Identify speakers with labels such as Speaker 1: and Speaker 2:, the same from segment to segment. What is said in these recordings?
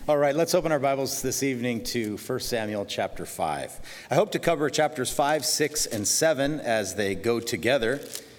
Speaker 1: All right, let's open our Bibles this evening to 1 Samuel chapter 5. I hope to cover chapters 5, 6, and 7 as they go together.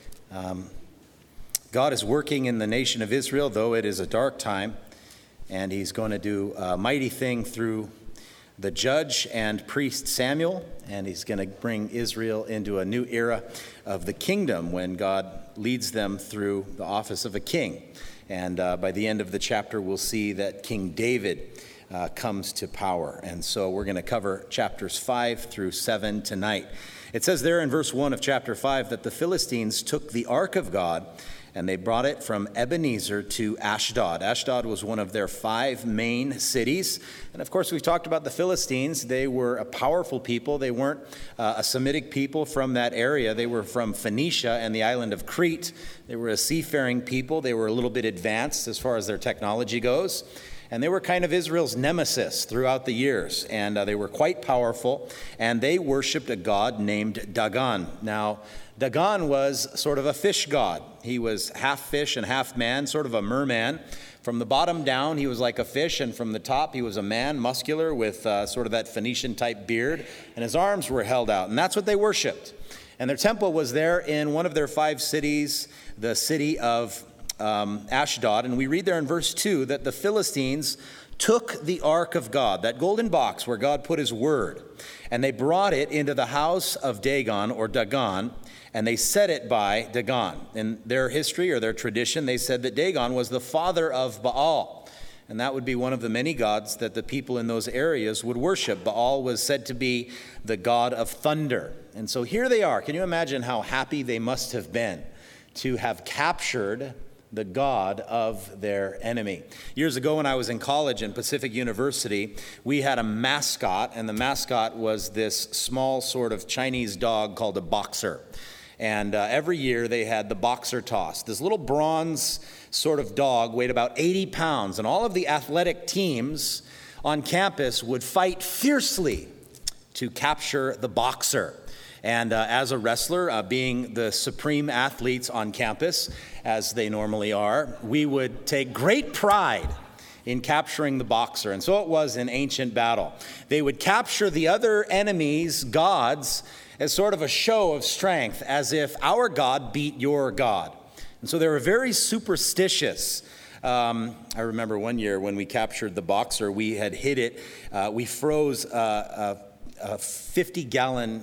Speaker 1: God is working in the nation of Israel, though it is a dark time, and he's going to do a mighty thing through the judge and priest Samuel, and he's going to bring Israel into a new era of the kingdom when God leads them through the office of a king. And by the end of the chapter, we'll see that King David comes to power. And so we're going to cover chapters 5 through 7 tonight. It says there in verse 1 of chapter 5 that the Philistines took the ark of God and they brought it from Ebenezer to Ashdod. Ashdod was one of their 5 main cities. And of course, we've talked about the Philistines. They were a powerful people. They weren't a Semitic people from that area. They were from Phoenicia and the island of Crete. They were a seafaring people. They were a little bit advanced as far as their technology goes. And they were kind of Israel's nemesis throughout the years. And they were quite powerful. And they worshipped a god named Dagon. Now, Dagon was sort of a fish god. He was half fish and half man, sort of a merman. From the bottom down, he was like a fish, and from the top, he was a man, muscular, with sort of that Phoenician-type beard, and his arms were held out, and that's what they worshipped. And their temple was there in one of their 5 cities, the city of Ashdod, and we read there in verse 2 that the Philistines took the ark of God, that golden box where God put his word, and they brought it into the house of Dagon, or Dagon, and they set it by Dagon. In their history or their tradition, they said that Dagon was the father of Baal. And that would be one of the many gods that the people in those areas would worship. Baal was said to be the god of thunder. And so here they are. Can you imagine how happy they must have been to have captured the god of their enemy? Years ago when I was in college in Pacific University, we had a mascot, and the mascot was this small sort of Chinese dog called a boxer. And every year they had the boxer toss. This little bronze sort of dog weighed about 80 pounds, and all of the athletic teams on campus would fight fiercely to capture the boxer. And as a wrestler, being the supreme athletes on campus, as they normally are, we would take great pride in capturing the boxer. And so it was in ancient battle. They would capture the other enemy's gods as sort of a show of strength, as if our God beat your God. And so they were very superstitious. I remember one year when we captured the boxer, we had hid it. We froze a 50-gallon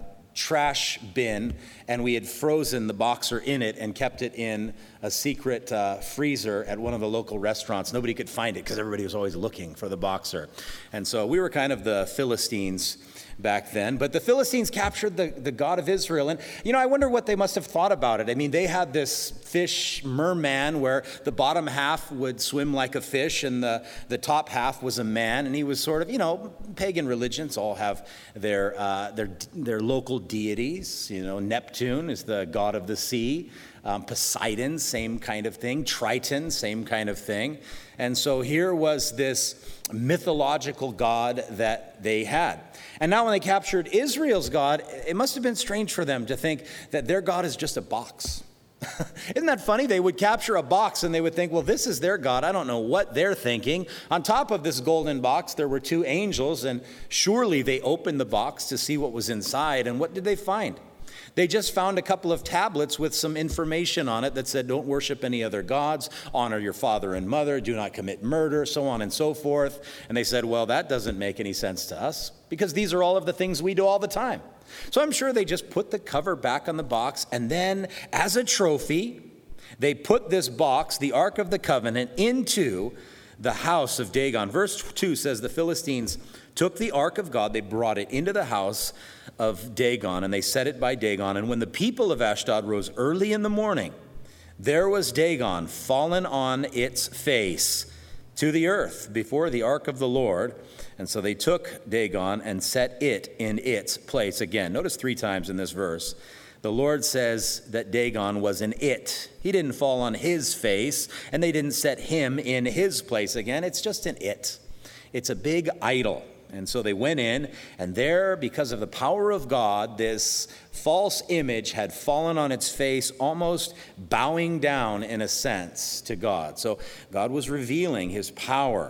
Speaker 1: trash bin, and we had frozen the boxer in it and kept it in a secret freezer at one of the local restaurants. Nobody could find it because everybody was always looking for the boxer. And so we were kind of the Philistines back then. But the Philistines captured the God of Israel. And, I wonder what they must have thought about it. I mean, they had this fish merman where the bottom half would swim like a fish and the top half was a man. And he was sort of, pagan religions all have their local deities. Neptune is the god of the sea. Poseidon, same kind of thing. Triton, same kind of thing. And so here was this mythological god that they had. And now when they captured Israel's God, it must have been strange for them to think that their God is just a box. Isn't that funny? They would capture a box and they would think, well, this is their God. I don't know what they're thinking. On top of this golden box, there were 2 angels, and surely they opened the box to see what was inside. And what did they find? They just found a couple of tablets with some information on it that said, don't worship any other gods, honor your father and mother, do not commit murder, so on and so forth. And they said, well, that doesn't make any sense to us because these are all of the things we do all the time. So I'm sure they just put the cover back on the box, and then as a trophy, they put this box, the Ark of the Covenant, into the house of Dagon. Verse 2 says the Philistines took the ark of God, they brought it into the house of Dagon, and they set it by Dagon. And when the people of Ashdod rose early in the morning, there was Dagon fallen on its face to the earth before the ark of the Lord. And so they took Dagon and set it in its place again. Notice 3 times in this verse, the Lord says that Dagon was an it. He didn't fall on his face, and they didn't set him in his place again. It's just an it. It's a big idol. And so they went in, and there, because of the power of God, this false image had fallen on its face, almost bowing down in a sense to God. So God was revealing his power.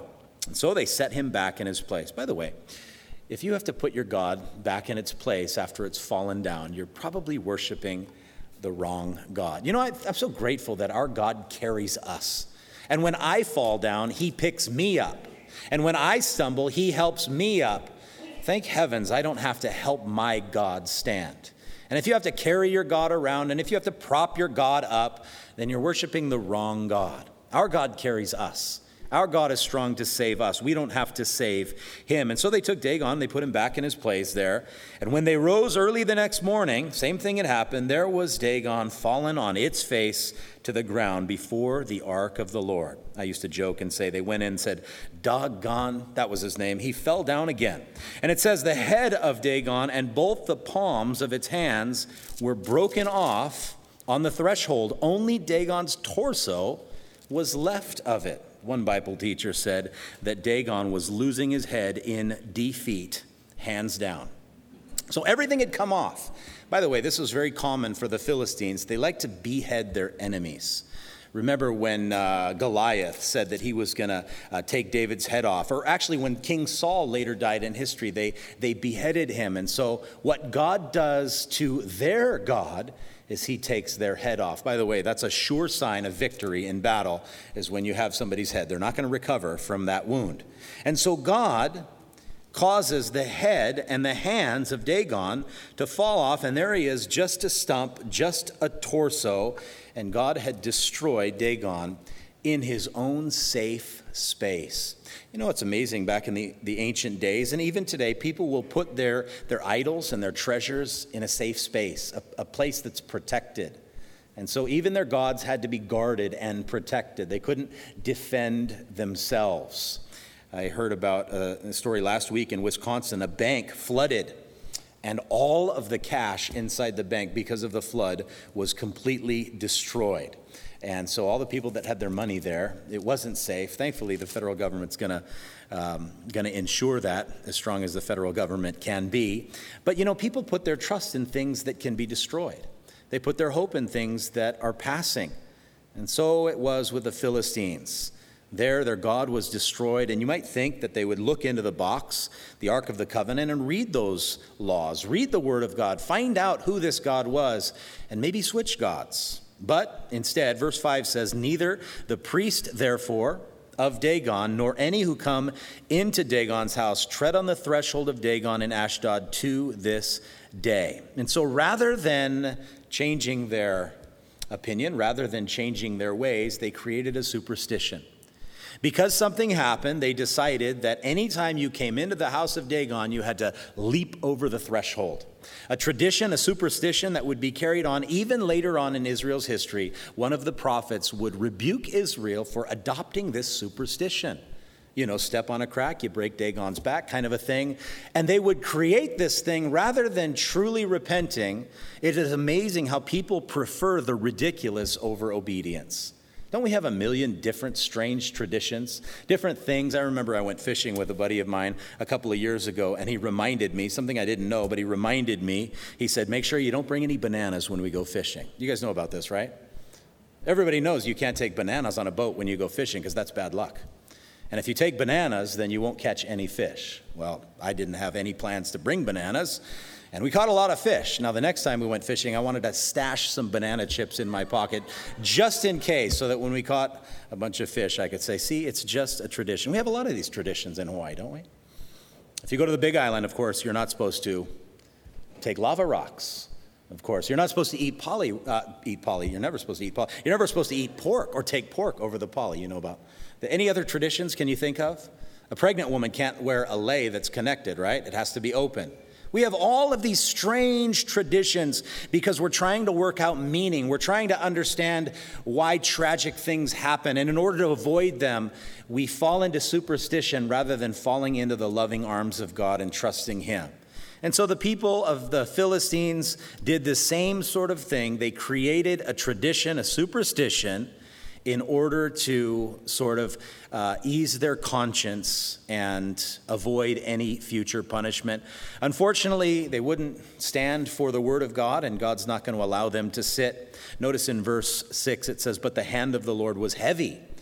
Speaker 1: So they set him back in his place. By the way, if you have to put your God back in its place after it's fallen down, you're probably worshiping the wrong God. You know, I'm so grateful that our God carries us. And when I fall down, he picks me up. And when I stumble, he helps me up. Thank heavens I don't have to help my God stand. And if you have to carry your God around, and if you have to prop your God up, then you're worshiping the wrong God. Our God carries us. Our God is strong to save us. We don't have to save him. And so they took Dagon, they put him back in his place there. And when they rose early the next morning, same thing had happened. There was Dagon fallen on its face to the ground before the ark of the Lord. I used to joke and say they went in and said, Dagon, that was his name. He fell down again. And it says the head of Dagon and both the palms of its hands were broken off on the threshold. Only Dagon's torso was left of it. One Bible teacher said that Dagon was losing his head in defeat, hands down. So everything had come off. By the way, this was very common for the Philistines. They like to behead their enemies. Remember when Goliath said that he was going to take David's head off? Or actually when King Saul later died in history, they beheaded him. And so what God does to their God is he takes their head off. By the way, that's a sure sign of victory in battle, is when you have somebody's head. They're not going to recover from that wound. And so God causes the head and the hands of Dagon to fall off, and there he is, just a stump, just a torso, and God had destroyed Dagon in his own safe space. You know, it's amazing back in the ancient days, and even today, people will put their idols and their treasures in a safe space, a place that's protected. And so even their gods had to be guarded and protected. They couldn't defend themselves. I heard about a story last week in Wisconsin. A bank flooded, and all of the cash inside the bank, because of the flood, was completely destroyed. And so all the people that had their money there, it wasn't safe. Thankfully, the federal government's going to ensure that, as strong as the federal government can be. But, you know, people put their trust in things that can be destroyed. They put their hope in things that are passing. And so it was with the Philistines. There, their God was destroyed, and you might think that they would look into the box, the Ark of the Covenant, and read those laws, read the Word of God, find out who this God was, and maybe switch gods. But instead, verse 5 says, neither the priest, therefore, of Dagon, nor any who come into Dagon's house tread on the threshold of Dagon in Ashdod to this day. And so rather than changing their opinion, rather than changing their ways, they created a superstition. Because something happened, they decided that anytime you came into the house of Dagon, you had to leap over the threshold. A tradition, a superstition that would be carried on even later on in Israel's history. One of the prophets would rebuke Israel for adopting this superstition. You know, step on a crack, you break Dagon's back, kind of a thing. And they would create this thing rather than truly repenting. It is amazing how people prefer the ridiculous over obedience. Don't we have a million different strange traditions, different things? I remember I went fishing with a buddy of mine a couple of years ago, and he reminded me, something I didn't know, but he reminded me, he said, make sure you don't bring any bananas when we go fishing. You guys know about this, right? Everybody knows you can't take bananas on a boat when you go fishing because that's bad luck. And if you take bananas, then you won't catch any fish. Well, I didn't have any plans to bring bananas, and we caught a lot of fish. Now, the next time we went fishing, I wanted to stash some banana chips in my pocket just in case, so that when we caught a bunch of fish, I could say, see, it's just a tradition. We have a lot of these traditions in Hawaii, don't we? If you go to the Big Island, of course, you're not supposed to take lava rocks. Of course, you're not supposed to eat poly. You're never supposed to eat poly. You're never supposed to eat pork or take pork over the poly. You know about. Any other traditions can you think of? A pregnant woman can't wear a lei that's connected, right? It has to be open. We have all of these strange traditions because we're trying to work out meaning. We're trying to understand why tragic things happen. And in order to avoid them, we fall into superstition rather than falling into the loving arms of God and trusting him. And so the people of the Philistines did the same sort of thing. They created a tradition, a superstition, in order to sort of ease their conscience and avoid any future punishment. Unfortunately, they wouldn't stand for the word of God, and God's not going to allow them to sit. Notice in verse 6 it says, but the hand of the Lord was heavy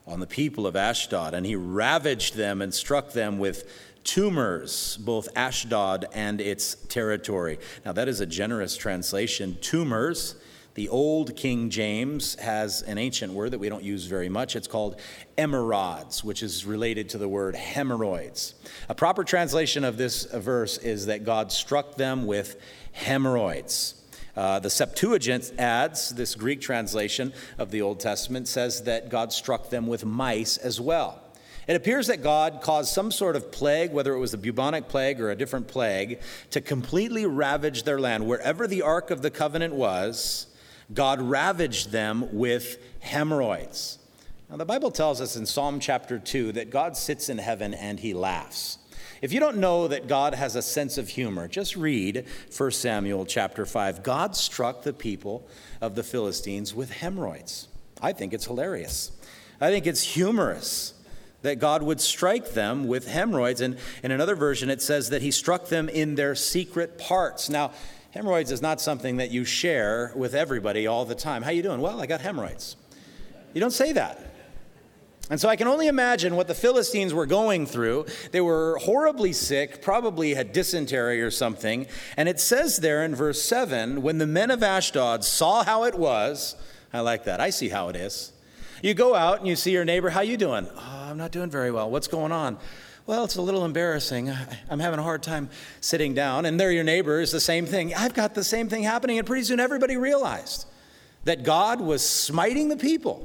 Speaker 1: on the people of Ashdod, and he ravaged them and struck them with tumors, both Ashdod and its territory. Now that is a generous translation. Tumors, the old King James has an ancient word that we don't use very much. It's called emerods, which is related to the word hemorrhoids. A proper translation of this verse is that God struck them with hemorrhoids. The Septuagint adds, this Greek translation of the Old Testament says that God struck them with mice as well. It appears that God caused some sort of plague, whether it was the bubonic plague or a different plague, to completely ravage their land. Wherever the Ark of the Covenant was, God ravaged them with hemorrhoids. Now, the Bible tells us in Psalm chapter 2 that God sits in heaven and he laughs. If you don't know that God has a sense of humor, just read 1 Samuel chapter 5. God struck the people of the Philistines with hemorrhoids. I think it's hilarious. I think it's humorous that God would strike them with hemorrhoids. And in another version, it says that he struck them in their secret parts. Now, hemorrhoids is not something that you share with everybody all the time. How you doing? Well, I got hemorrhoids. You don't say that. And so I can only imagine what the Philistines were going through. They were horribly sick, probably had dysentery or something. And it says there in verse 7, when the men of Ashdod saw how it was, I like that, I see how it is. You go out and you see your neighbor, how you doing? Oh, I'm not doing very well. What's going on? Well, it's a little embarrassing. I'm having a hard time sitting down. And they're your neighbors, the same thing. I've got the same thing happening. And pretty soon everybody realized that God was smiting the people.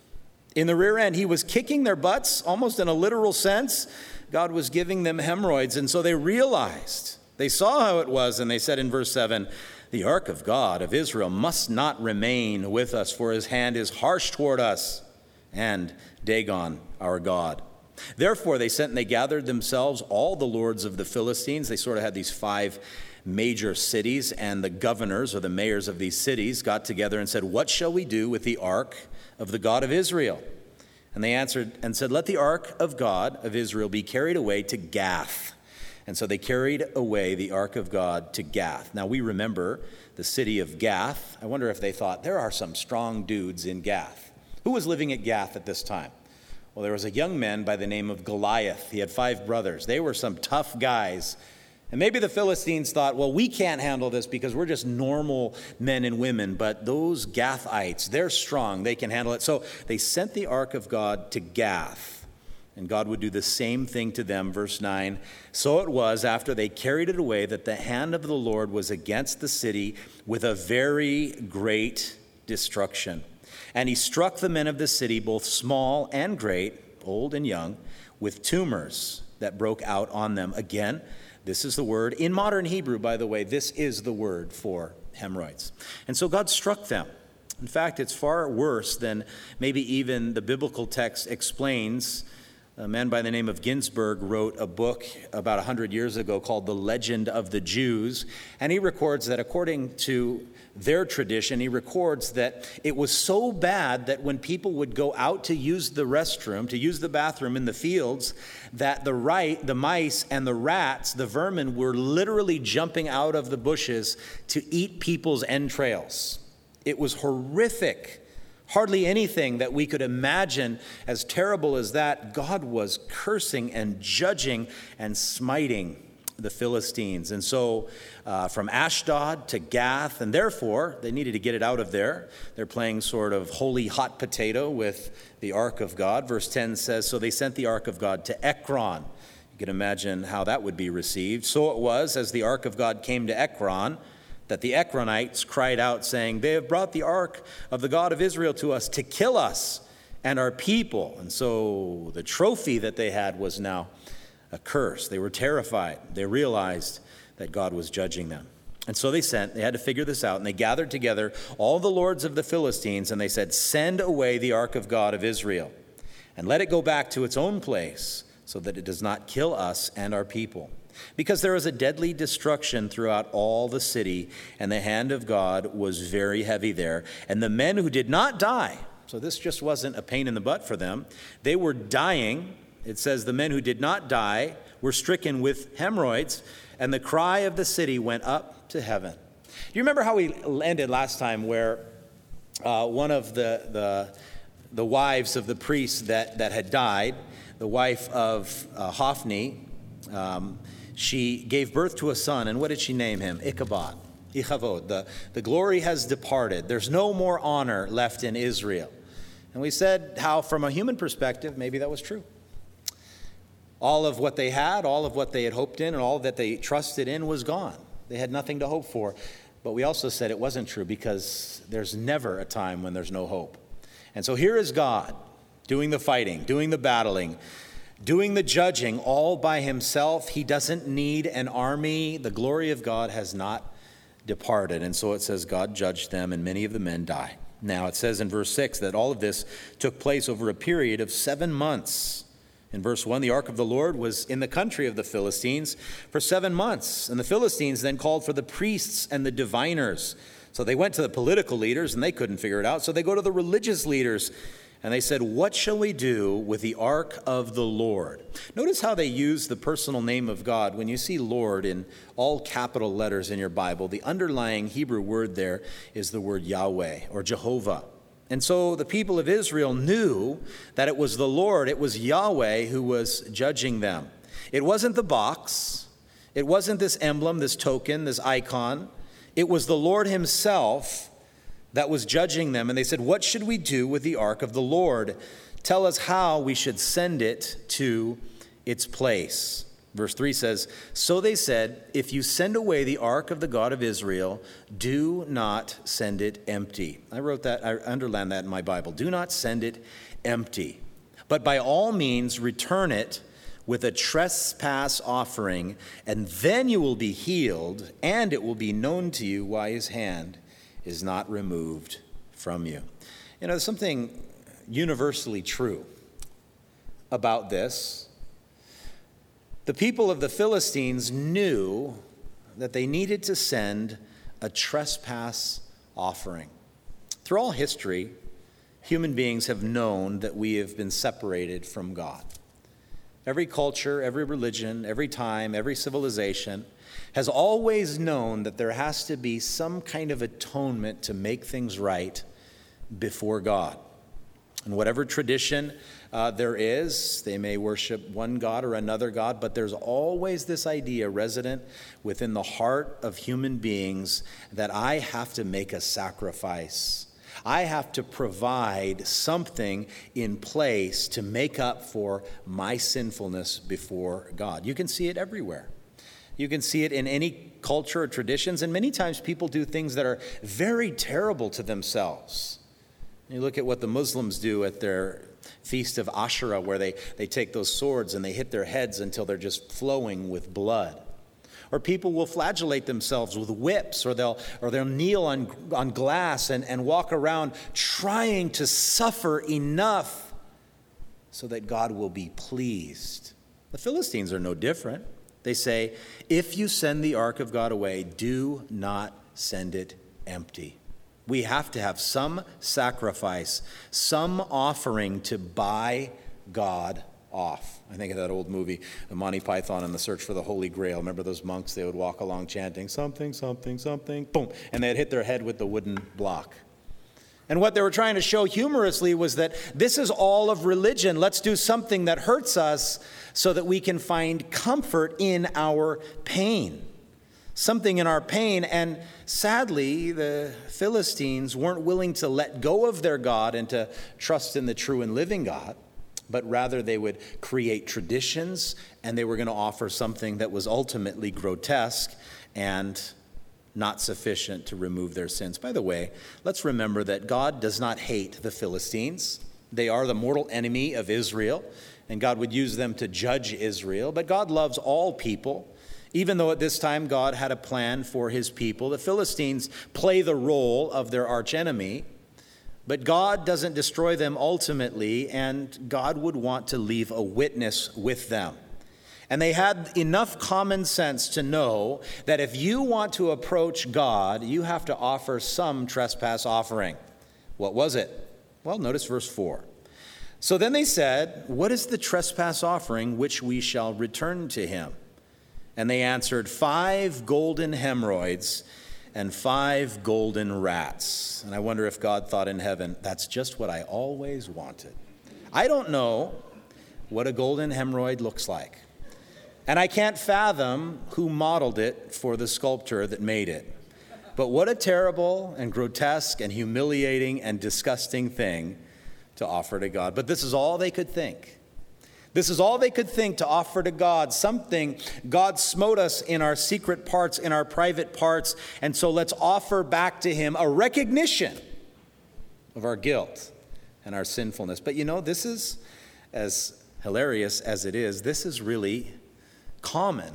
Speaker 1: In the rear end, he was kicking their butts, almost in a literal sense. God was giving them hemorrhoids. And so they realized, they saw how it was, and they said in verse 7, the ark of God of Israel must not remain with us, for his hand is harsh toward us, and Dagon, our God. Therefore they sent and they gathered themselves all the lords of the Philistines. They sort of had these 5 major cities, and the governors or the mayors of these cities got together and said, what shall we do with the ark of the God of Israel? And they answered and said, let the ark of God of Israel be carried away to Gath. And so they carried away the ark of God to Gath. Now we remember the city of Gath. I wonder if they thought, there are some strong dudes in Gath. Who was living at Gath at this time? Well, there was a young man by the name of Goliath. He had 5 brothers. They were some tough guys. And maybe the Philistines thought, well, we can't handle this because we're just normal men and women, but those Gathites, they're strong, they can handle it. So they sent the ark of God to Gath, and God would do the same thing to them. Verse 9, so it was after they carried it away that the hand of the Lord was against the city with a very great destruction. And he struck the men of the city, both small and great, old and young, with tumors that broke out on them. Again, this is the word. In modern Hebrew, by the way, this is the word for hemorrhoids. And so God struck them. In fact, it's far worse than maybe even the biblical text explains. A man by the name of Ginsburg wrote a book about 100 years ago called The Legend of the Jews. And he records that according to their tradition, he records that it was so bad that when people would go out to use the restroom, to use the bathroom in the fields, that the mice and the rats, the vermin, were literally jumping out of the bushes to eat people's entrails. It was horrific. Hardly anything that we could imagine as terrible as that. God was cursing and judging and smiting the Philistines. And so from Ashdod to Gath, and therefore they needed to get it out of there. They're playing sort of holy hot potato with the ark of God. Verse 10 says, so they sent the ark of God to Ekron. You can imagine how that would be received. So it was, as the ark of God came to Ekron, that the Ekronites cried out, saying, they have brought the ark of the God of Israel to us to kill us and our people. And so the trophy that they had was now a curse. They were terrified. They realized that God was judging them. And so they had to figure this out, and they gathered together all the lords of the Philistines, and they said, send away the ark of God of Israel, and let it go back to its own place, so that it does not kill us and our people. Because there was a deadly destruction throughout all the city, and the hand of God was very heavy there. And the men who did not die, so this just wasn't a pain in the butt for them, they were dying. It says the men who did not die were stricken with hemorrhoids, and the cry of the city went up to heaven. Do you remember how we ended last time, where one of the the wives of the priests that had died. The wife of Hophni, she gave birth to a son, and what did she name him? Ichabod. The glory has departed. There's no more honor left in Israel. And we said how, from a human perspective, maybe that was true. All of what they had, all of what they had hoped in, and all that they trusted in was gone. They had nothing to hope for. But we also said it wasn't true, because there's never a time when there's no hope. And so here is God doing the fighting, doing the battling, doing the judging all by himself. He doesn't need an army. The glory of God has not departed. And so it says God judged them, and many of the men died. Now it says in verse 6 that all of this took place over a period of 7 months. In verse 1, the ark of the Lord was in the country of the Philistines for 7 months. And the Philistines then called for the priests and the diviners. So they went to the political leaders, and they couldn't figure it out. So they go to the religious leaders, and they said, what shall we do with the ark of the Lord? Notice how they use the personal name of God. When you see Lord in all capital letters in your Bible, the underlying Hebrew word there is the word Yahweh or Jehovah. And so the people of Israel knew that it was the Lord, it was Yahweh who was judging them. It wasn't the box. It wasn't this emblem, this token, this icon. It was the Lord himself that was judging them. And they said, what should we do with the ark of the Lord? Tell us how we should send it to its place. Verse 3 says, so they said, if you send away the ark of the God of Israel, do not send it empty. I underlined that in my Bible. Do not send it empty, but by all means return it with a trespass offering, and then you will be healed, and it will be known to you why his hand is not removed from you. You know, there's something universally true about this. The people of the Philistines knew that they needed to send a trespass offering. Through all history, human beings have known that we have been separated from God. Every culture, every religion, every time, every civilization has always known that there has to be some kind of atonement to make things right before God. And whatever tradition there is, they may worship one God or another God, but there's always this idea resident within the heart of human beings that I have to make a sacrifice. I have to provide something in place to make up for my sinfulness before God. You can see it everywhere. You can see it in any culture or traditions, and many times people do things that are very terrible to themselves. You look at what the Muslims do at their feast of Ashura, where they take those swords and they hit their heads until they're just flowing with blood. Or people will flagellate themselves with whips, or they'll kneel on glass and walk around trying to suffer enough so that God will be pleased. The Philistines are no different. They say, if you send the ark of God away, do not send it empty. We have to have some sacrifice, some offering to buy God off. I think of that old movie, Monty Python and the Search for the Holy Grail. Remember those monks? They would walk along chanting, something, something, something, boom, and they'd hit their head with the wooden block. And what they were trying to show humorously was that this is all of religion. Let's do something that hurts us so that we can find comfort in our pain. Something in our pain. And sadly, the Philistines weren't willing to let go of their God and to trust in the true and living God, but rather they would create traditions, and they were going to offer something that was ultimately grotesque and not sufficient to remove their sins. By the way, let's remember that God does not hate the Philistines. They are the mortal enemy of Israel, and God would use them to judge Israel. But God loves all people, even though at this time God had a plan for his people. The Philistines play the role of their archenemy, but God doesn't destroy them ultimately, and God would want to leave a witness with them. And they had enough common sense to know that if you want to approach God, you have to offer some trespass offering. What was it? Well, notice verse 4. So then they said, what is the trespass offering which we shall return to him? And they answered, 5 golden hemorrhoids. and 5 golden rats. And I wonder if God thought in heaven, that's just what I always wanted. I don't know what a golden hemorrhoid looks like. And I can't fathom who modeled it for the sculptor that made it. But what a terrible and grotesque and humiliating and disgusting thing to offer to God. But this is all they could think. This is all they could think to offer to God, something God smote us in our secret parts, in our private parts, and so let's offer back to him a recognition of our guilt and our sinfulness. But this is, as hilarious as it is, this is really common.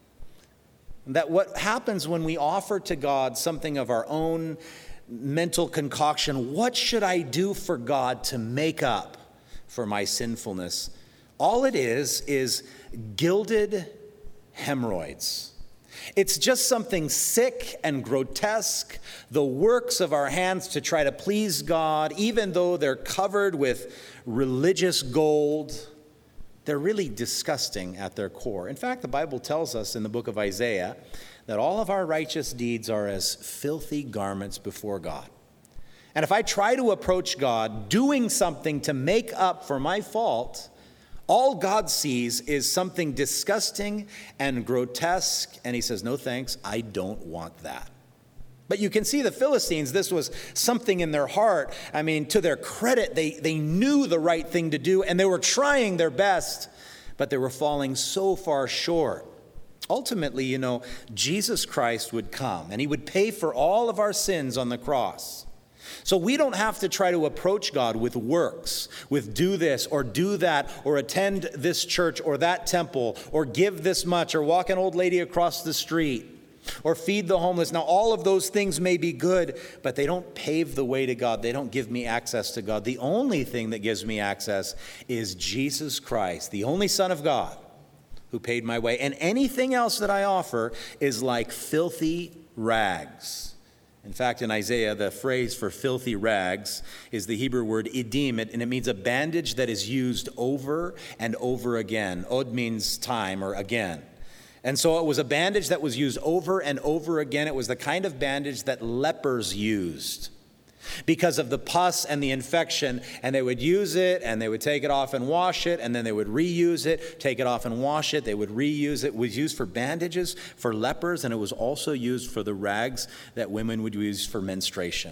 Speaker 1: That what happens when we offer to God something of our own mental concoction, what should I do for God to make up for my sinfulness? All it is gilded hemorrhoids. It's just something sick and grotesque, the works of our hands to try to please God, even though they're covered with religious gold. They're really disgusting at their core. In fact, the Bible tells us in the book of Isaiah that all of our righteous deeds are as filthy garments before God. And if I try to approach God doing something to make up for my fault, all God sees is something disgusting and grotesque, and he says, no thanks, I don't want that. But you can see the Philistines, this was something in their heart. I mean, to their credit, they knew the right thing to do, and they were trying their best, but they were falling so far short. Ultimately, Jesus Christ would come, and he would pay for all of our sins on the cross. So we don't have to try to approach God with works, with do this or do that, or attend this church or that temple, or give this much, or walk an old lady across the street, or feed the homeless. Now, all of those things may be good, but they don't pave the way to God. They don't give me access to God. The only thing that gives me access is Jesus Christ, the only Son of God, who paid my way. And anything else that I offer is like filthy rags. In fact, in Isaiah, the phrase for filthy rags is the Hebrew word edim, and it means a bandage that is used over and over again. Od means time or again. And so it was a bandage that was used over and over again. It was the kind of bandage that lepers used because of the pus and the infection, and they would use it, and they would take it off and wash it, and then they would reuse it, take it off and wash it, they would reuse it. It was used for bandages for lepers, and it was also used for the rags that women would use for menstruation.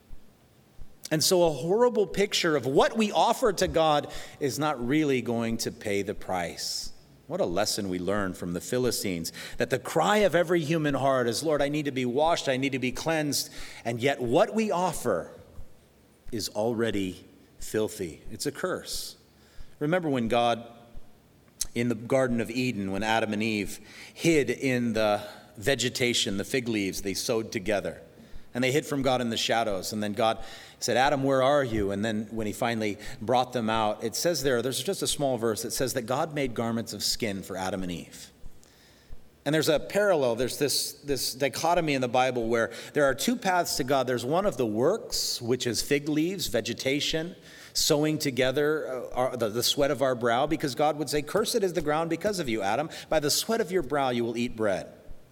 Speaker 1: And so a horrible picture of what we offer to God is not really going to pay the price. What a lesson we learn from the Philistines, that the cry of every human heart is, Lord, I need to be washed, I need to be cleansed, and yet what we offer is already filthy. It's a curse. Remember when God, in the Garden of Eden, when Adam and Eve hid in the vegetation, the fig leaves they sewed together, and they hid from God in the shadows, and then God said, Adam, where are you? And then when he finally brought them out, it says there's just a small verse that says that God made garments of skin for Adam and Eve. And there's a parallel, there's this dichotomy in the Bible where there are two paths to God. There's one of the works, which is fig leaves, vegetation, sewing together the sweat of our brow, because God would say, cursed is the ground because of you, Adam. By the sweat of your brow you will eat bread.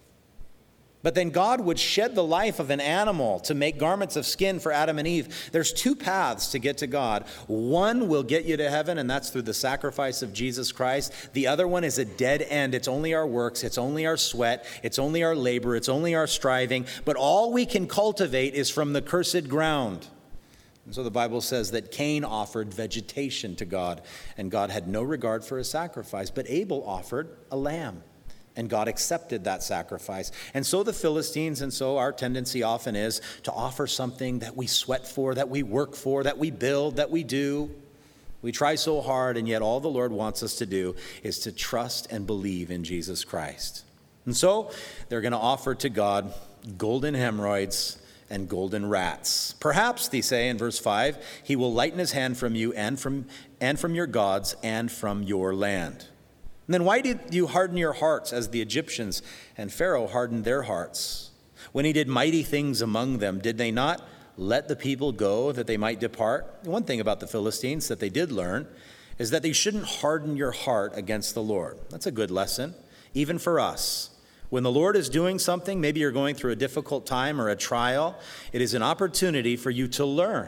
Speaker 1: But then God would shed the life of an animal to make garments of skin for Adam and Eve. There's two paths to get to God. One will get you to heaven, and that's through the sacrifice of Jesus Christ. The other one is a dead end. It's only our works. It's only our sweat. It's only our labor. It's only our striving. But all we can cultivate is from the cursed ground. And so the Bible says that Cain offered vegetation to God, and God had no regard for his sacrifice. But Abel offered a lamb. And God accepted that sacrifice. And so the Philistines, and so our tendency often is to offer something that we sweat for, that we work for, that we build, that we do. We try so hard, and yet all the Lord wants us to do is to trust and believe in Jesus Christ. And so they're going to offer to God golden hemorrhoids and golden rats. Perhaps, they say in verse 5, he will lighten his hand from you and from your gods and from your land. And then why did you harden your hearts as the Egyptians and Pharaoh hardened their hearts? When he did mighty things among them, did they not let the people go that they might depart? One thing about the Philistines that they did learn is that they shouldn't harden your heart against the Lord. That's a good lesson, even for us. When the Lord is doing something, maybe you're going through a difficult time or a trial, it is an opportunity for you to learn.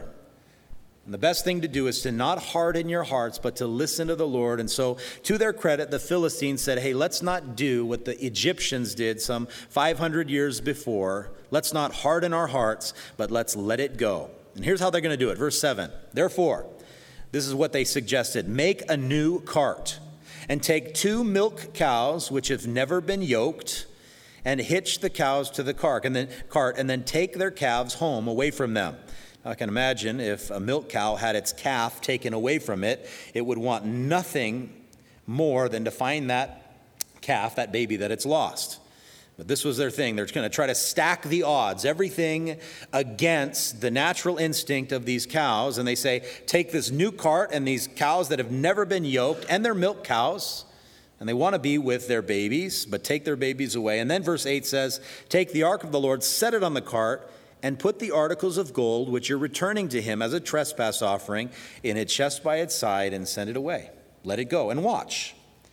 Speaker 1: And the best thing to do is to not harden your hearts, but to listen to the Lord. And so, to their credit, the Philistines said, hey, let's not do what the Egyptians did some 500 years before. Let's not harden our hearts, but let's let it go. And here's how they're going to do it. Verse 7. Therefore, this is what they suggested. Make a new cart and take 2 milk cows, which have never been yoked, and hitch the cows to the cart, and then take their calves home away from them. I can imagine if a milk cow had its calf taken away from it, it would want nothing more than to find that calf, that baby that it's lost. But this was their thing. They're going to try to stack the odds, everything against the natural instinct of these cows. And they say, take this new cart and these cows that have never been yoked, and their milk cows, and they want to be with their babies, but take their babies away. And then verse 8 says, take the ark of the Lord, set it on the cart, and put the articles of gold which you're returning to him as a trespass offering in a chest by its side, and send it away. Let it go and watch.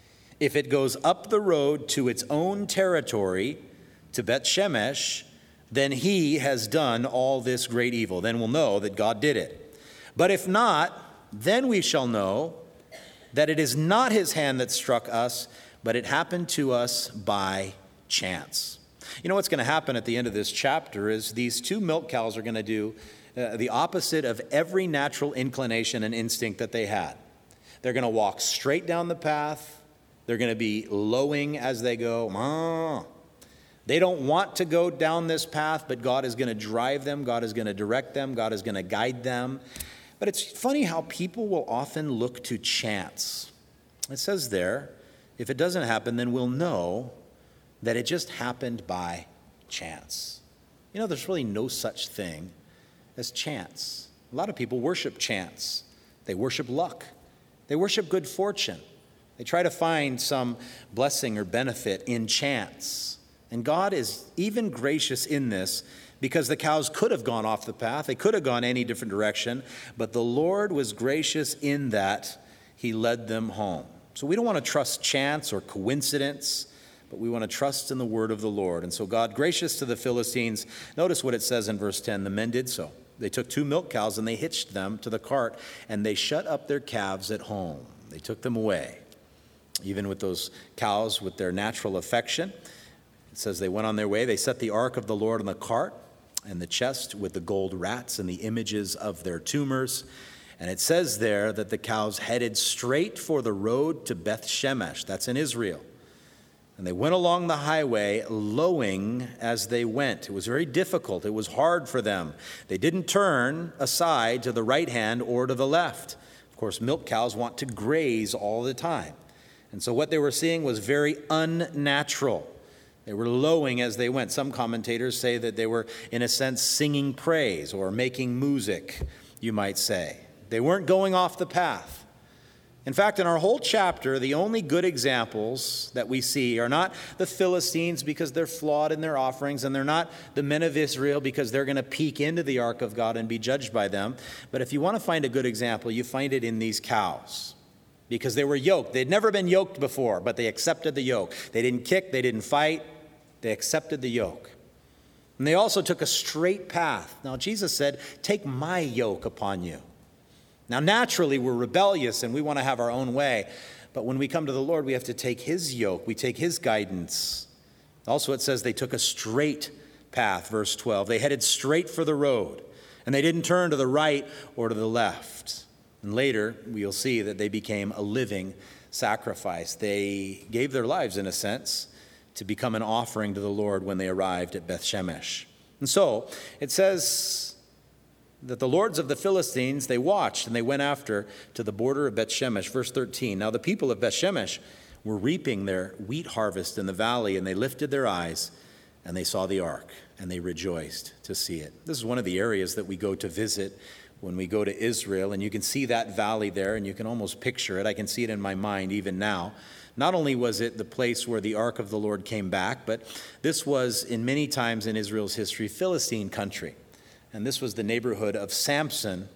Speaker 1: If it goes up the road to its own territory, to Beth Shemesh, then he has done all this great evil. Then we'll know that God did it. But if not, then we shall know that it is not his hand that struck us, but it happened to us by chance. You know what's going to happen at the end of this chapter is these 2 milk cows are going to do the opposite of every natural inclination and instinct that they had. They're going to walk straight down the path. They're going to be lowing as they go. Maa. They don't want to go down this path, but God is going to drive them. God is going to direct them. God is going to guide them. But it's funny how people will often look to chance. It says there, if it doesn't happen, then we'll know that it just happened by chance. You know, there's really no such thing as chance. A lot of people worship chance. They worship luck. They worship good fortune. They try to find some blessing or benefit in chance. And God is even gracious in this, because the cows could have gone off the path. They could have gone any different direction. But the Lord was gracious in that he led them home. So we don't want to trust chance or coincidence, but we want to trust in the word of the Lord. And so God, gracious to the Philistines, notice what it says in verse 10. The men did so. They took 2 milk cows and they hitched them to the cart, and they shut up their calves at home. They took them away. Even with those cows with their natural affection, it says they went on their way. They set the ark of the Lord on the cart and the chest with the gold rats and the images of their tumors. And it says there that the cows headed straight for the road to Beth Shemesh. That's in Israel. And they went along the highway, lowing as they went. It was very difficult. It was hard for them. They didn't turn aside to the right hand or to the left. Of course, milk cows want to graze all the time. And so what they were seeing was very unnatural. They were lowing as they went. Some commentators say that they were, in a sense, singing praise or making music, you might say. They weren't going off the path. In fact, in our whole chapter, the only good examples that we see are not the Philistines because they're flawed in their offerings, and they're not the men of Israel because they're going to peek into the ark of God and be judged by them. But if you want to find a good example, you find it in these cows, because they were yoked. They'd never been yoked before, but they accepted the yoke. They didn't kick, they didn't fight, they accepted the yoke. And they also took a straight path. Now, Jesus said, "Take my yoke upon you." Now, naturally, we're rebellious and we want to have our own way. But when we come to the Lord, we have to take his yoke. We take his guidance. Also, it says they took a straight path, verse 12. They headed straight for the road, and they didn't turn to the right or to the left. And later, we'll see that they became a living sacrifice. They gave their lives, in a sense, to become an offering to the Lord when they arrived at Beth Shemesh. And so, it says that the lords of the Philistines, they watched and they went after to the border of Beth Shemesh. Verse 13, now the people of Beth Shemesh were reaping their wheat harvest in the valley, and they lifted their eyes and they saw the ark, and they rejoiced to see it. This is one of the areas that we go to visit when we go to Israel, and you can see that valley there, and you can almost picture it. I can see it in my mind even now. Not only was it the place where the ark of the Lord came back, but this was, in many times in Israel's history, Philistine country. And this was the neighborhood of Samson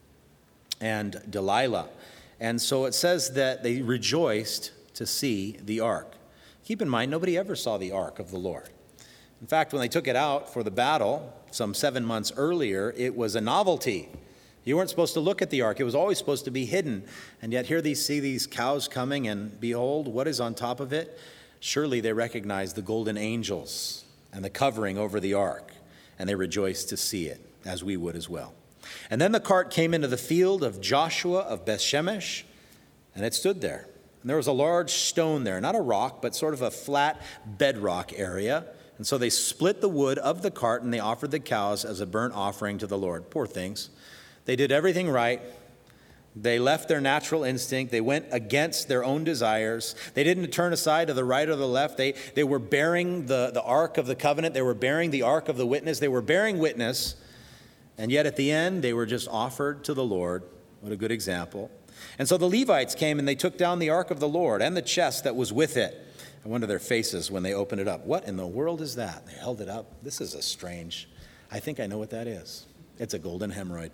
Speaker 1: and Delilah. And so it says that they rejoiced to see the ark. Keep in mind, nobody ever saw the ark of the Lord. In fact, when they took it out for the battle some 7 months earlier, it was a novelty. You weren't supposed to look at the ark. It was always supposed to be hidden. And yet here they see these cows coming, and behold, what is on top of it? Surely they recognize the golden angels and the covering over the ark, and they rejoice to see it, as we would as well. And then the cart came into the field of Joshua of Bethshemesh, and it stood there. And there was a large stone there, not a rock, but sort of a flat bedrock area. And so they split the wood of the cart, and they offered the cows as a burnt offering to the Lord. Poor things. They did everything right. They left their natural instinct. They went against their own desires. They didn't turn aside to the right or the left. They were bearing the Ark of the Covenant. They were bearing the Ark of the Witness. They were bearing witness. And yet at the end, they were just offered to the Lord. What a good example. And so the Levites came and they took down the Ark of the Lord and the chest that was with it. I wonder their faces when they opened it up. What in the world is that? They held it up. This is a strange, I think I know what that is. It's a golden hemorrhoid.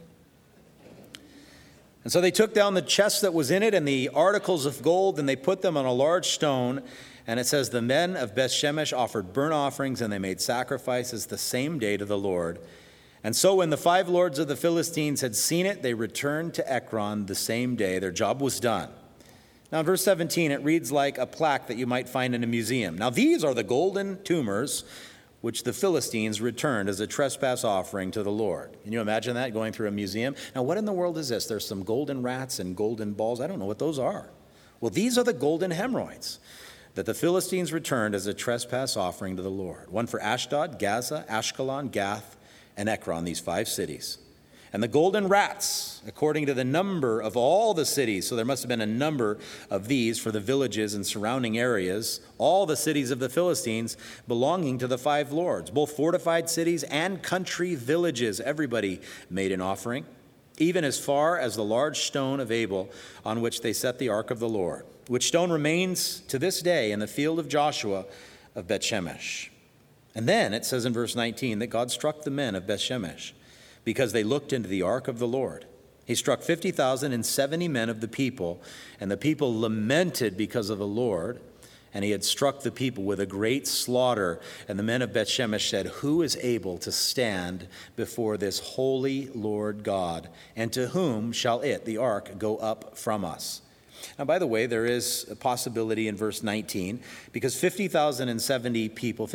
Speaker 1: And so they took down the chest that was in it and the articles of gold, and they put them on a large stone. And it says, the men of Bethshemesh offered burnt offerings, and they made sacrifices the same day to the Lord. And so when the 5 lords of the Philistines had seen it, they returned to Ekron the same day. Their job was done. Now in verse 17, it reads like a plaque that you might find in a museum. Now these are the golden tumors which the Philistines returned as a trespass offering to the Lord. Can you imagine that, going through a museum? Now what in the world is this? There's some golden rats and golden balls. I don't know what those are. Well, these are the golden hemorrhoids that the Philistines returned as a trespass offering to the Lord. One for Ashdod, Gaza, Ashkelon, Gath, and Ekron, these 5 cities. And the golden rats, according to the number of all the cities, so there must have been a number of these for the villages and surrounding areas, all the cities of the Philistines belonging to the 5 lords, both fortified cities and country villages. Everybody made an offering, even as far as the large stone of Abel on which they set the ark of the Lord, which stone remains to this day in the field of Joshua of Bethshemesh. And then it says in verse 19 that God struck the men of Bethshemesh because they looked into the ark of the Lord. He struck 50,070 men of the people, and the people lamented because of the Lord, and he had struck the people with a great slaughter. And the men of Bethshemesh said, who is able to stand before this holy Lord God? And to whom shall it, the ark, go up from us? Now, by the way, there is a possibility in verse 19, because 50,070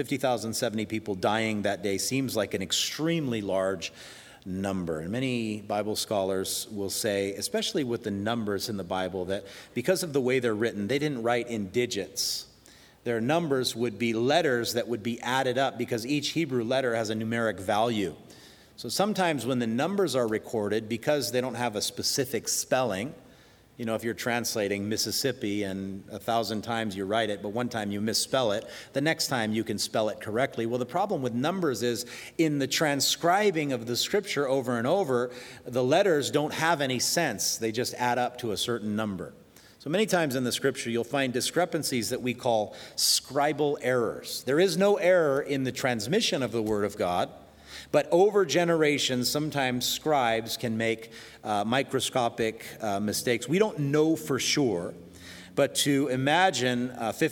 Speaker 1: people dying that day seems like an extremely large number. And many Bible scholars will say, especially with the numbers in the Bible, that because of the way they're written, they didn't write in digits. Their numbers would be letters that would be added up because each Hebrew letter has a numeric value. So sometimes when the numbers are recorded, because they don't have a specific spelling, you know, if you're translating Mississippi and 1,000 times you write it, but one time you misspell it, the next time you can spell it correctly. Well, the problem with numbers is in the transcribing of the scripture over and over, the letters don't have any sense. They just add up to a certain number. So many times in the scripture, you'll find discrepancies that we call scribal errors. There is no error in the transmission of the word of God, but over generations, sometimes scribes can make microscopic mistakes. We don't know for sure, but to imagine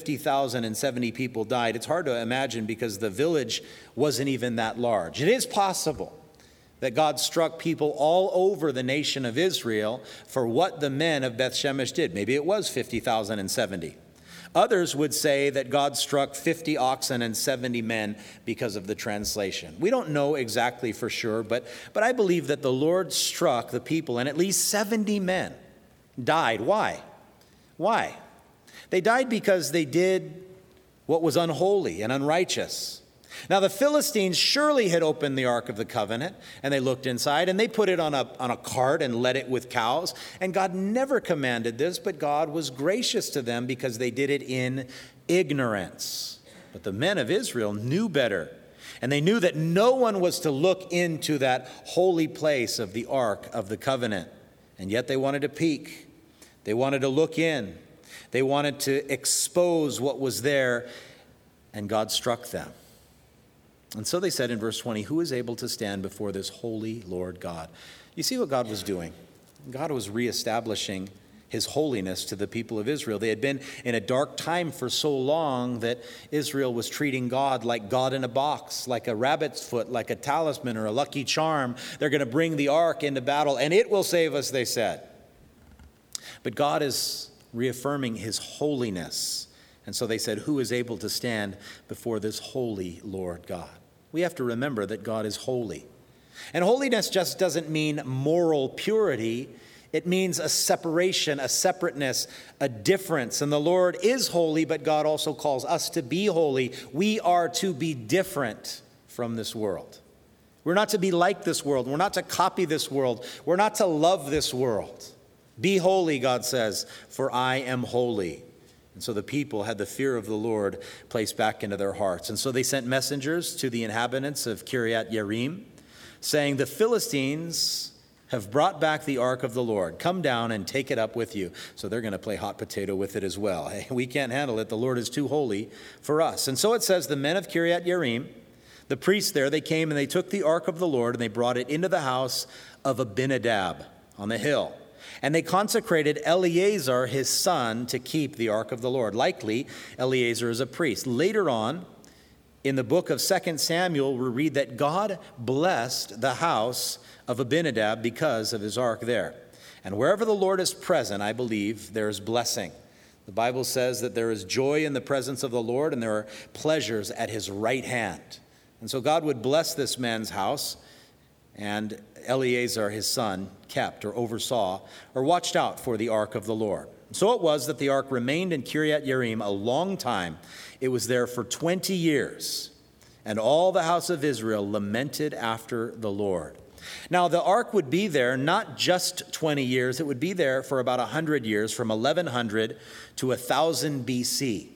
Speaker 1: 50,070 people died, it's hard to imagine because the village wasn't even that large. It is possible that God struck people all over the nation of Israel for what the men of Bethshemesh did. Maybe it was 50,070. Others would say that God struck 50 oxen and 70 men because of the translation. We don't know exactly for sure, but I believe that the Lord struck the people, and at least 70 men died. Why? Why? They died because they did what was unholy and unrighteous. Now, the Philistines surely had opened the Ark of the Covenant, and they looked inside, and they put it on a cart and led it with cows. And God never commanded this, but God was gracious to them because they did it in ignorance. But the men of Israel knew better, and they knew that no one was to look into that holy place of the Ark of the Covenant. And yet they wanted to peek. They wanted to look in. They wanted to expose what was there, and God struck them. And so they said in verse 20, who is able to stand before this holy Lord God? You see what God was doing? God was reestablishing his holiness to the people of Israel. They had been in a dark time for so long that Israel was treating God like God in a box, like a rabbit's foot, like a talisman or a lucky charm. They're going to bring the ark into battle, and it will save us, they said. But God is reaffirming his holiness. And so they said, who is able to stand before this holy Lord God? We have to remember that God is holy. And holiness just doesn't mean moral purity. It means a separation, a separateness, a difference. And the Lord is holy, but God also calls us to be holy. We are to be different from this world. We're not to be like this world. We're not to copy this world. We're not to love this world. Be holy, God says, for I am holy. And so the people had the fear of the Lord placed back into their hearts. And so they sent messengers to the inhabitants of Kiryat Yearim, saying, the Philistines have brought back the ark of the Lord. Come down and take it up with you. So they're going to play hot potato with it as well. Hey, we can't handle it. The Lord is too holy for us. And so it says, the men of Kiryat Yearim, the priests there, they came and they took the ark of the Lord and they brought it into the house of Abinadab on the hill. And they consecrated Eleazar, his son, to keep the ark of the Lord. Likely, Eleazar is a priest. Later on, in the book of 2 Samuel, we read that God blessed the house of Abinadab because of his ark there. And wherever the Lord is present, I believe there is blessing. The Bible says that there is joy in the presence of the Lord and there are pleasures at his right hand. And so God would bless this man's house, and Eleazar, his son, kept or oversaw or watched out for the ark of the Lord. So it was that the ark remained in Kiryat Yearim a long time. It was there for 20 years, and all the house of Israel lamented after the Lord. Now, the ark would be there not just 20 years, it would be there for about 100 years, from 1100 to 1000 BC.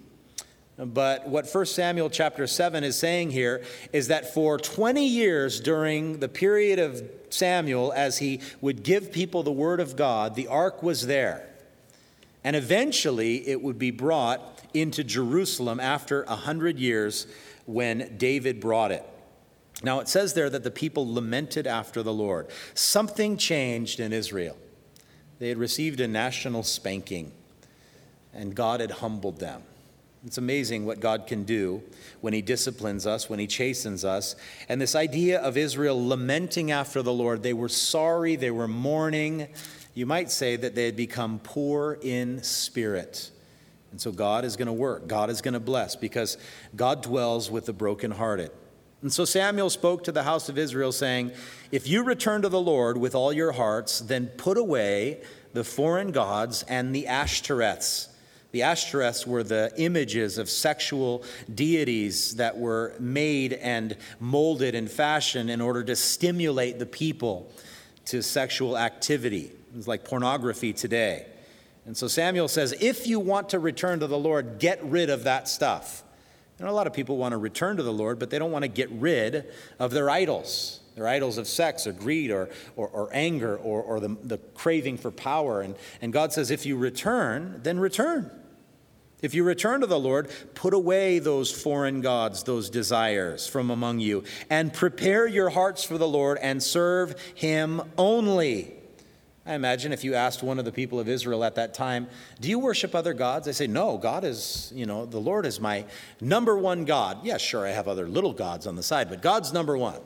Speaker 1: But what 1 Samuel chapter 7 is saying here is that for 20 years during the period of Samuel, as he would give people the word of God, the ark was there. And eventually it would be brought into Jerusalem after 100 years when David brought it. Now it says there that the people lamented after the Lord. Something changed in Israel. They had received a national spanking, and God had humbled them. It's amazing what God can do when he disciplines us, when he chastens us. And this idea of Israel lamenting after the Lord, they were sorry, they were mourning. You might say that they had become poor in spirit. And so God is going to work. God is going to bless, because God dwells with the brokenhearted. And so Samuel spoke to the house of Israel, saying, if you return to the Lord with all your hearts, then put away the foreign gods and the Ashtoreths. The Ashtoreths were the images of sexual deities that were made and molded and fashioned in order to stimulate the people to sexual activity. It was like pornography today. And so Samuel says, if you want to return to the Lord, get rid of that stuff. You know, a lot of people want to return to the Lord, but they don't want to get rid of their idols. Their idols of sex or greed or anger or the craving for power. And God says, if you return, then return. If you return to the Lord, put away those foreign gods, those desires from among you, and prepare your hearts for the Lord and serve him only. I imagine if you asked one of the people of Israel at that time, do you worship other gods? They say, no, God is, the Lord is my number one God. Yeah, sure, I have other little gods on the side, but God's number one.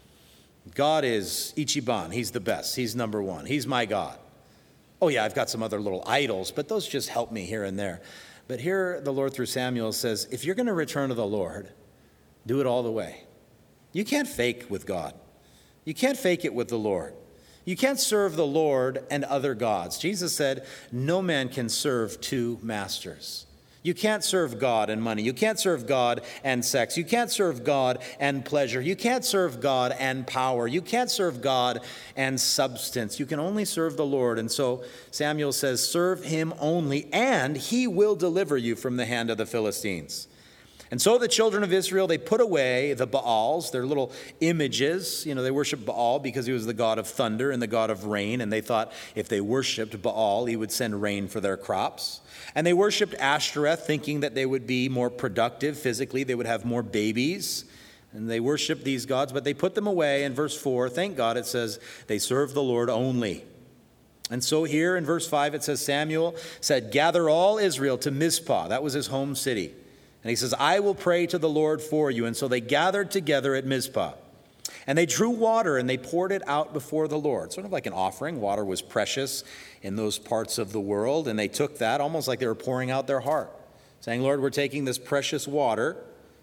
Speaker 1: God is Ichiban. He's the best. He's number one. He's my God. Oh yeah, I've got some other little idols, but those just help me here and there. But here the Lord through Samuel says, if you're going to return to the Lord, do it all the way. You can't fake with God. You can't fake it with the Lord. You can't serve the Lord and other gods. Jesus said, no man can serve two masters. You can't serve God and money. You can't serve God and sex. You can't serve God and pleasure. You can't serve God and power. You can't serve God and substance. You can only serve the Lord. And so Samuel says, serve him only, and he will deliver you from the hand of the Philistines. And so the children of Israel, they put away the Baals, their little images. They worshiped Baal because he was the god of thunder and the god of rain. And they thought if they worshiped Baal, he would send rain for their crops. And they worshiped Ashtoreth, thinking that they would be more productive physically. They would have more babies. And they worshiped these gods, but they put them away. In verse 4, thank God, it says they served the Lord only. And so here in verse 5 it says, Samuel said, gather all Israel to Mizpah. That was his home city. And he says, I will pray to the Lord for you. And so they gathered together at Mizpah. And they drew water and they poured it out before the Lord. Sort of like an offering. Water was precious in those parts of the world. And they took that almost like they were pouring out their heart, saying, Lord, we're taking this precious water,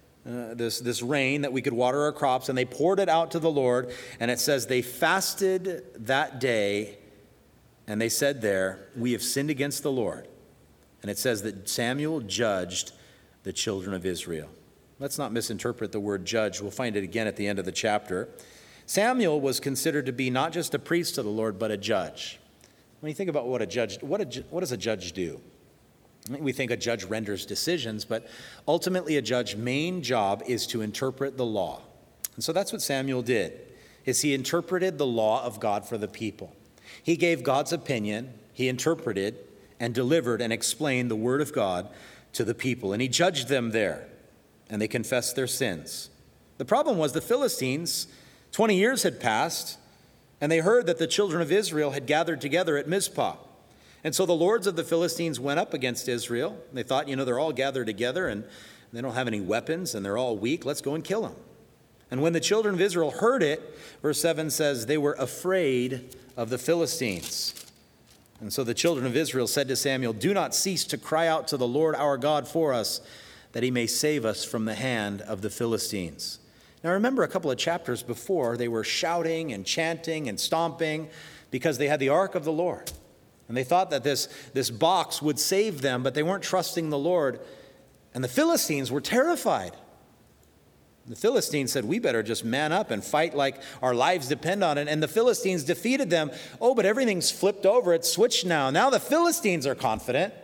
Speaker 1: this rain that we could water our crops. And they poured it out to the Lord. And it says they fasted that day. And they said there, we have sinned against the Lord. And it says that Samuel judged the children of Israel. Let's not misinterpret the word judge. We'll find it again at the end of the chapter. Samuel was considered to be not just a priest to the Lord, but a judge. When you think about what does a judge do? We think a judge renders decisions, but ultimately a judge's main job is to interpret the law. And so that's what Samuel did, is he interpreted the law of God for the people. He gave God's opinion, he interpreted and delivered and explained the word of God to the people, and he judged them there, and they confessed their sins. The problem was the Philistines, 20 years had passed, and they heard that the children of Israel had gathered together at Mizpah. And so the lords of the Philistines went up against Israel. They thought, they're all gathered together, and they don't have any weapons, and they're all weak. Let's go and kill them. And when the children of Israel heard it, verse 7 says, they were afraid of the Philistines. And so the children of Israel said to Samuel, do not cease to cry out to the Lord our God for us, that he may save us from the hand of the Philistines. Now remember, a couple of chapters before, they were shouting and chanting and stomping because they had the ark of the Lord. And they thought that this box would save them, but they weren't trusting the Lord. And the Philistines were terrified. The Philistines said, we better just man up and fight like our lives depend on it. And the Philistines defeated them. Oh, but everything's flipped over. It's switched now. Now the Philistines are confident,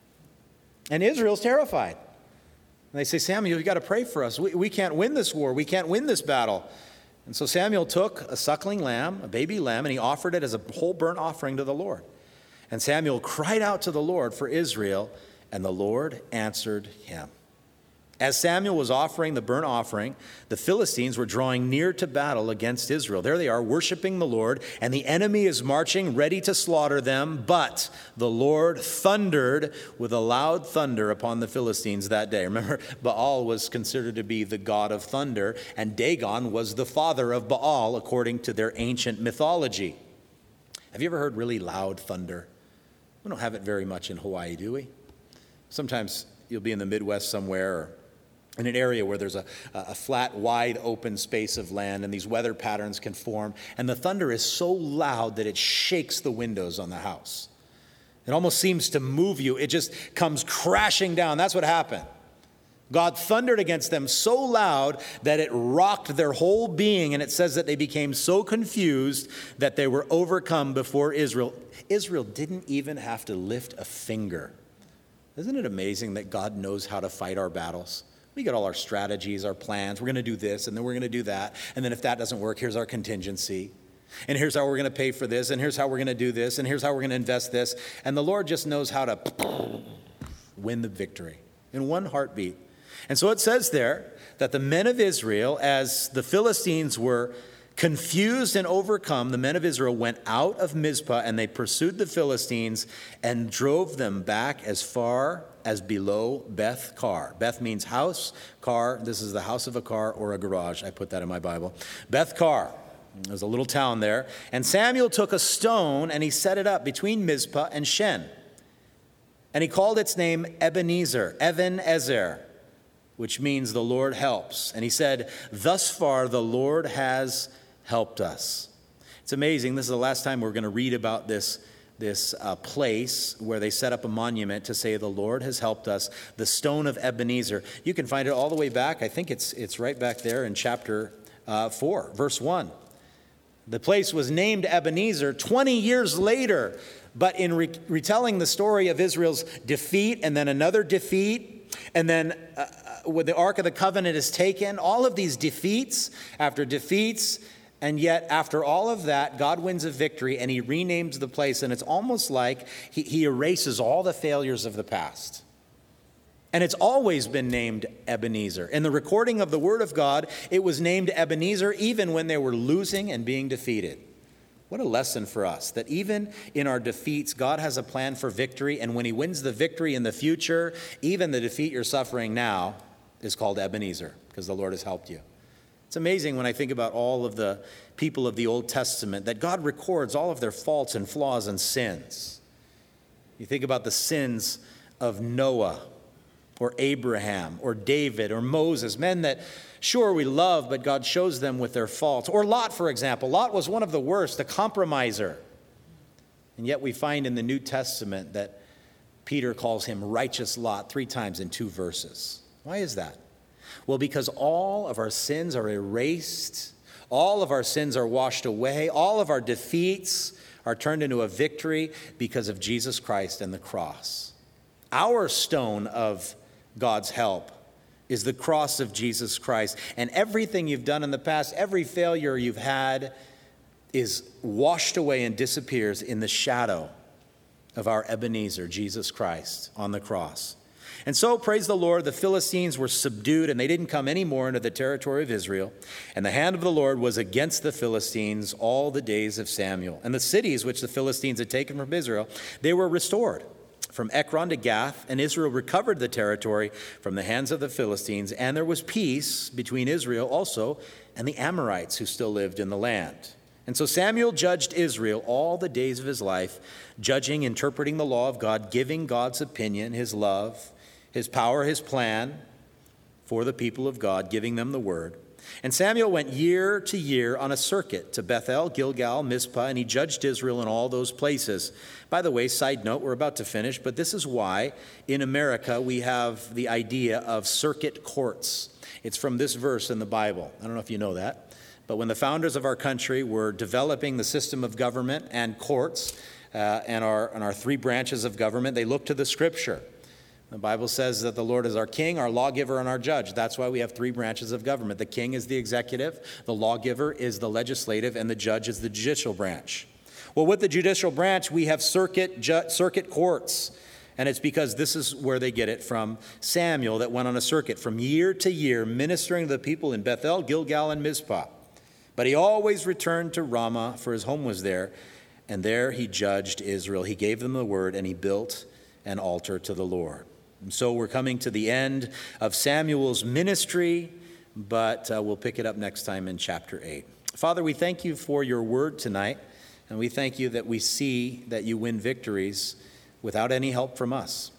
Speaker 1: and Israel's terrified. And they say, Samuel, you've got to pray for us. We can't win this war. We can't win this battle. And so Samuel took a suckling lamb, a baby lamb, and he offered it as a whole burnt offering to the Lord. And Samuel cried out to the Lord for Israel, and the Lord answered him. As Samuel was offering the burnt offering, the Philistines were drawing near to battle against Israel. There they are, worshiping the Lord, and the enemy is marching, ready to slaughter them. But the Lord thundered with a loud thunder upon the Philistines that day. Remember, Baal was considered to be the god of thunder, and Dagon was the father of Baal, according to their ancient mythology. Have you ever heard really loud thunder? We don't have it very much in Hawaii, do we? Sometimes you'll be in the Midwest somewhere, or in an area where there's a flat, wide open space of land, and these weather patterns can form, and the thunder is so loud that it shakes the windows on the house. It almost seems to move you. It just comes crashing down. That's what happened. God thundered against them so loud that it rocked their whole being, and it says that they became so confused that they were overcome before Israel. Israel didn't even have to lift a finger. Isn't it amazing that God knows how to fight our battles? We got all our strategies, our plans. We're going to do this, and then we're going to do that. And then if that doesn't work, here's our contingency. And here's how we're going to pay for this, and here's how we're going to do this, and here's how we're going to invest this. And the Lord just knows how to win the victory in one heartbeat. And so it says there that the men of Israel, as the Philistines were confused and overcome, the men of Israel went out of Mizpah, and they pursued the Philistines and drove them back as far as below Beth Kar. Beth means house. Kar, this is the house of a car or a garage. I put that in my Bible. Beth Kar. There's a little town there. And Samuel took a stone and he set it up between Mizpah and Shen. And he called its name Ebenezer, Even-ezer, which means the Lord helps. And he said, thus far the Lord has helped us. It's amazing. This is the last time we're going to read about this place where they set up a monument to say the Lord has helped us, the stone of Ebenezer. You can find it all the way back. I think it's right back there in chapter 4, verse 1. The place was named Ebenezer 20 years later, but in retelling the story of Israel's defeat and then another defeat, and then when the Ark of the Covenant is taken, all of these defeats after defeats, and yet after all of that, God wins a victory and he renames the place, and it's almost like he erases all the failures of the past. And it's always been named Ebenezer. In the recording of the Word of God, it was named Ebenezer even when they were losing and being defeated. What a lesson for us, that even in our defeats, God has a plan for victory. And when he wins the victory in the future, even the defeat you're suffering now is called Ebenezer, because the Lord has helped you. It's amazing when I think about all of the people of the Old Testament, that God records all of their faults and flaws and sins. You think about the sins of Noah, or Abraham, or David, or Moses, men that sure we love, but God shows them with their faults. Or Lot, for example. Lot was one of the worst, a compromiser. And yet we find in the New Testament that Peter calls him righteous Lot 3 times in 2 verses. Why is that? Well, because all of our sins are erased, all of our sins are washed away, all of our defeats are turned into a victory because of Jesus Christ and the cross. Our stone of God's help is the cross of Jesus Christ. And everything you've done in the past, every failure you've had, is washed away and disappears in the shadow of our Ebenezer, Jesus Christ, on the cross. And so, praise the Lord, the Philistines were subdued, and they didn't come any more into the territory of Israel. And the hand of the Lord was against the Philistines all the days of Samuel. And the cities which the Philistines had taken from Israel, they were restored from Ekron to Gath, and Israel recovered the territory from the hands of the Philistines. And there was peace between Israel also and the Amorites who still lived in the land. And so Samuel judged Israel all the days of his life, judging, interpreting the law of God, giving God's opinion, his love, his power, his plan for the people of God, giving them the word. And Samuel went year to year on a circuit to Bethel, Gilgal, Mizpah, and he judged Israel in all those places. By the way, side note, we're about to finish, but this is why in America we have the idea of circuit courts. It's from this verse in the Bible. I don't know if you know that, but when the founders of our country were developing the system of government and courts and our 3 branches of government, they looked to the Scripture. The Bible says that the Lord is our king, our lawgiver, and our judge. That's why we have 3 branches of government. The king is the executive, the lawgiver is the legislative, and the judge is the judicial branch. Well, with the judicial branch, we have circuit courts. And it's because this is where they get it from Samuel, that went on a circuit from year to year, ministering to the people in Bethel, Gilgal, and Mizpah. But he always returned to Ramah, for his home was there. And there he judged Israel. He gave them the word, and he built an altar to the Lord. And so we're coming to the end of Samuel's ministry, but we'll pick it up next time in chapter 8. Father, we thank you for your word tonight, and we thank you that we see that you win victories without any help from us.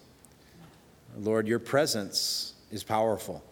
Speaker 1: Lord, your presence is powerful.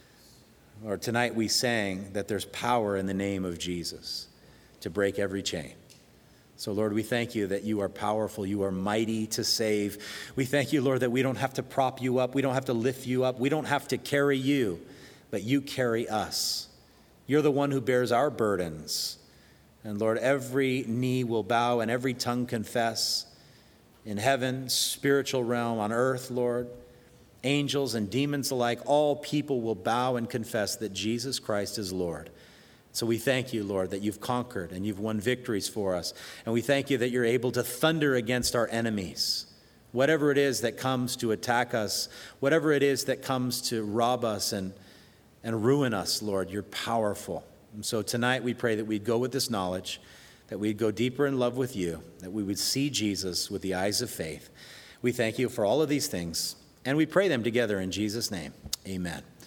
Speaker 1: Lord, tonight we sang that there's power in the name of Jesus to break every chain. So, Lord, we thank you that you are powerful. You are mighty to save. We thank you, Lord, that we don't have to prop you up. We don't have to lift you up. We don't have to carry you, but you carry us. You're the one who bears our burdens. And, Lord, every knee will bow and every tongue confess in heaven, spiritual realm, on earth, Lord, angels and demons alike, all people will bow and confess that Jesus Christ is Lord. So we thank you, Lord, that you've conquered and you've won victories for us. And we thank you that you're able to thunder against our enemies. Whatever it is that comes to attack us, whatever it is that comes to rob us and ruin us, Lord, you're powerful. And so tonight we pray that we'd go with this knowledge, that we'd go deeper in love with you, that we would see Jesus with the eyes of faith. We thank you for all of these things, and we pray them together in Jesus' name. Amen.